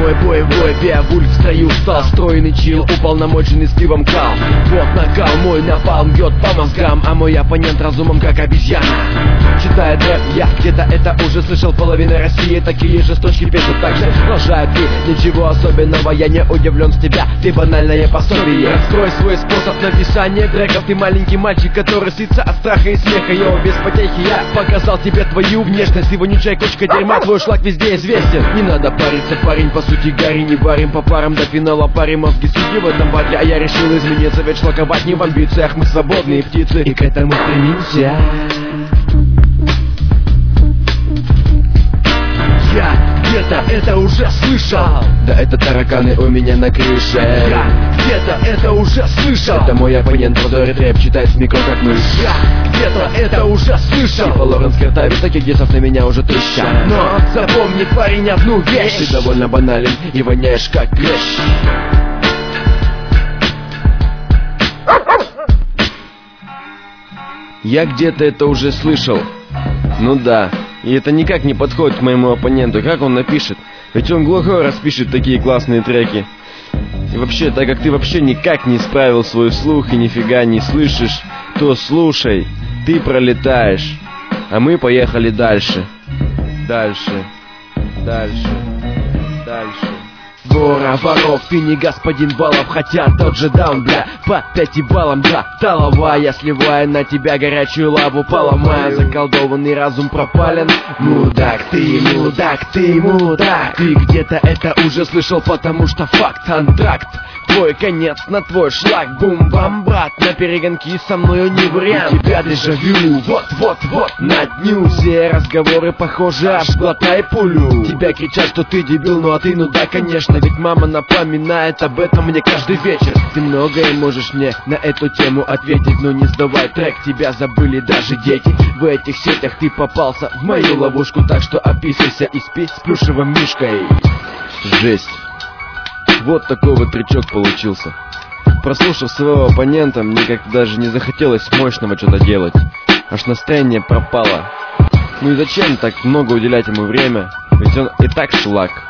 боевой, Беовульф в строю стал, стройный чил, уполномоченный с пивом кал. Вот накал, мой напалм бьет по мозгам, а мой оппонент разумом как обезьяна. Читает рэп, я где-то это уже слышал, половина России такие же строчки пишут, так же продолжают ты. Ничего особенного, я не удивлен с тебя, ты банальное пособие. Раскрой свой способ написания треков, ты маленький мальчик, который слится от страха и смеха. Йоу, без потехи я показал тебе твою внешность, и вонючая кучка дерьма, твой шлак везде известен. Не надо париться, парень, по сути Гарри, не варим по парам до финала, парим мозги судьи в этом батле. А я решил измениться, ведь шлаковать не в амбициях, мы свободные птицы, и к этому стремимся. Я где-то это уже слышал. Да это тараканы у меня на крыше. Я где-то это уже слышал. Это мой оппонент, продорит рэп, читает с микро как мышь. Я где-то это уже слышал. Типа Лоренс Кертавис, таких гессов на меня уже 1000. Но запомни, парень, одну вещь: ты довольно банален и воняешь как клещ. Я где-то это уже слышал. Ну да. И это никак не подходит к моему оппоненту. Как он напишет? Ведь он глухой распишет такие классные треки. И вообще, так как ты вообще никак не исправил свой слух и нифига не слышишь, то слушай, ты пролетаешь. А мы поехали дальше. Дальше. Вора воров, ты не господин Балов, хотя тот же даун, бля, по 5 баллам, да. Таловая, сливая на тебя горячую лаву, поломая, заколдованный разум пропален. Мудак, ты мудак, ты мудак. Ты где-то это уже слышал, потому что факт, антракт. Твой конец на твой шлак, бум-бам, брат. На перегонки со мною не вариант. У тебя дежавю, вот, на дню. Все разговоры похожи, аж глотай пулю. Тебя кричат, что ты дебил, ну а ты, ну да, конечно. Ведь мама напоминает об этом мне каждый вечер. Ты многое можешь мне на эту тему ответить, но не сдавай трек, тебя забыли даже дети. В этих сетях ты попался в мою ловушку, так что описывайся и спи с плюшевым мишкой. Жесть. Вот такой вот трючок получился. Прослушав своего оппонента, мне как-то даже не захотелось мощного что-то делать. Аж настроение пропало. Ну и зачем так много уделять ему время? Ведь он и так шлак.